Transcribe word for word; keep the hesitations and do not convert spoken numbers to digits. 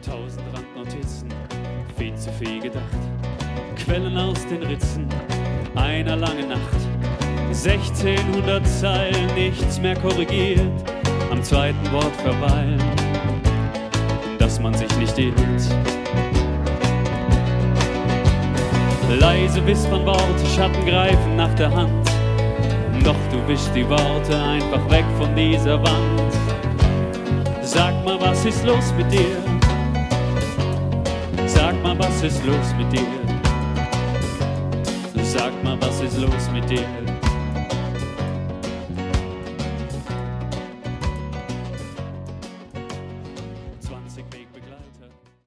Tausend Randnotizen, viel zu viel gedacht. Quellen aus den Ritzen einer langen Nacht. sechzehnhundert Zeilen, nichts mehr korrigiert. Am zweiten Wort verweilen, dass man sich nicht irrt. Leise wispern Worte, Schatten greifen nach der Hand. Doch du wischst die Worte einfach weg von dieser Wand. Sag mal, was ist los mit dir? Sag mal, was ist los mit dir? Sag mal, was ist los mit dir?